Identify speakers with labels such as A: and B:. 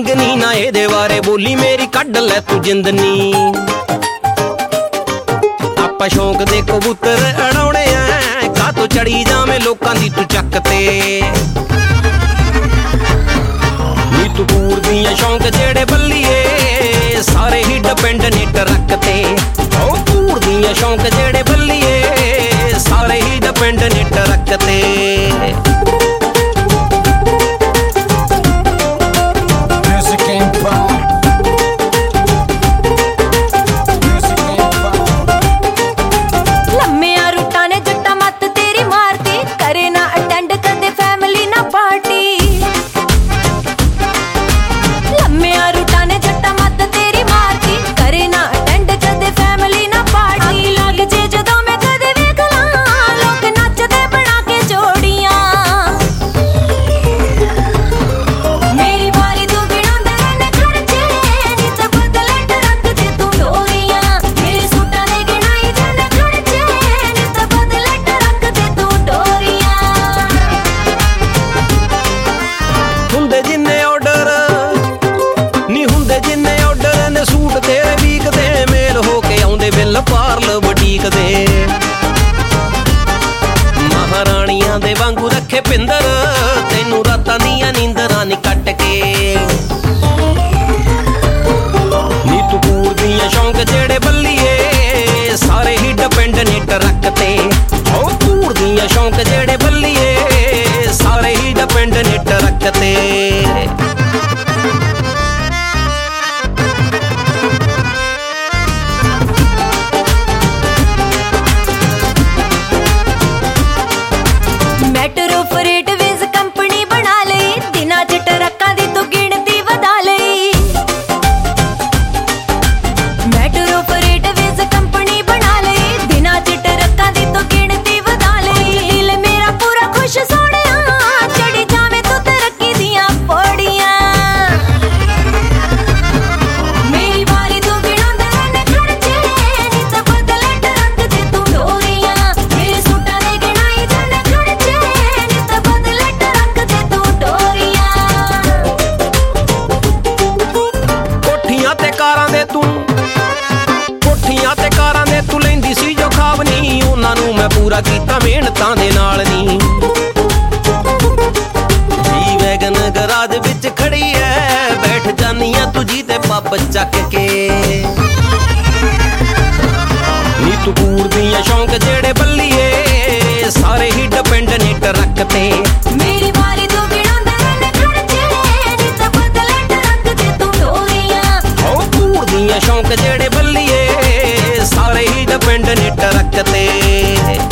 A: ਮੰਗਨੀ ਨਾ ਇਹਦੇ ਬਾਰੇ ਬੋਲੀ ਮੇਰੀ ਕੱਢ ਲੈ ਤੂੰ ਜਿੰਦਨੀ। ਆਪਾਂ ਸ਼ੌਂਕ ਦੇ ਕਬੂਤਰ ਅੜਾਉਣੇ ਆ ਕਾਤੋਂ ਚੜੀ ਜਾਵੇਂ ਲੋਕਾਂ ਦੀ ਤੂੰ ਚੱਕ ਤੇ। ਨੀ ਤੂੰ ਪੂਰ ਦੀਆਂ ਸ਼ੌਂਕ ਜਿਹੜੇ ਬੱਲੀਏ ਸਾਰੇ ਹੀ ਡਿਪੈਂਡ ਨੇ ਟਰੱਕ ਤੇ। ਉਹ ਪੂਰ ਦੀਆਂ ਸ਼ੌਂਕ ਜਿਹੜੇ ਬੱਲੀਏ ਸਾਰੇ ਹੀ ਡਿਪੈਂਡ ਨੇ ਟਰੱਕ ਤੇ। ਪਾਰਲ ਬੁਟੀਕ ਦੇ ਮਹਾਰਾਣੀਆਂ ਦੇ ਵਾਂਗੂ ਰੱਖੇ ਪਿੰਦਰ ਤੈਨੂੰ ਰਾਤਾਂ ਦੀਆਂ ਨੀਂਦਰਾਂ ਨੀ ਕੱਟ ਕੇ। ਨੀ ਤੂੰ ਪੂਰ ਦੀਆਂ ਸ਼ੌਂਕ ਜਿਹੜੇ ਬੱਲੀਏ ਸਾਰੇ ਹੀ ਡਿਪੈਂਡ ਨੇ ਟਰੱਕ ਤੇ। ਉਹ ਪੂਰ ਦੀਆਂ ਸ਼ੌਂਕ ਜਿਹੜੇ ਬੱਲੀਏ ਸਾਰੇ ਹੀ ਡਿਪੈਂਡ ਨੇ ਟਰੱਕ ਤੇ। ਮੈਂ ਪੂਰਾ ਕੀਤਾ ਮਿਹਨਤਾਂ ਦੇ ਨਾਲ ਨੀ। ਜੀ ਵੈਗਨ ਗਰਾਜ ਵਿੱਚ ਖੜੀ ਐ ਬੈਠ ਜਾਨੀ ਆ ਤੂੰ ਜੀ ਤੇ ਪੱਪ ਚੱਕ ਕੇ। ਨੀ ਤੂੰ ਪੂਰ ਦੀਆਂ ਸ਼ੌਂਕ ਜਿਹੜੇ ਬੱਲੀਏ ਸਾਰੇ ਹੀ ਡਿਪੈਂਡ ਨੇ ਟਰੱਕ ਤੇ।
B: ਮੇਰੀ ਵਾਰੀ ਤੂੰ ਗਿਣਾਉਂਦਾ ਰਹਿਣਾ ਖਰਚੇ ਨੀ ਤਾਂ ਬਦਲੇ ਟਰੱਕ ਤੇ ਤੂੰ ਡੋਰੀਆਂ।
A: ਉਹ ਪੂਰ ਦੀਆਂ ਸ਼ੌਂਕ ਜਿਹੜੇ ਬੱਲੀਏ ਸਾਰੇ ਹੀ ਡਿਪੈਂਡ ਨੇ ਟਰੱਕ ਤੇ।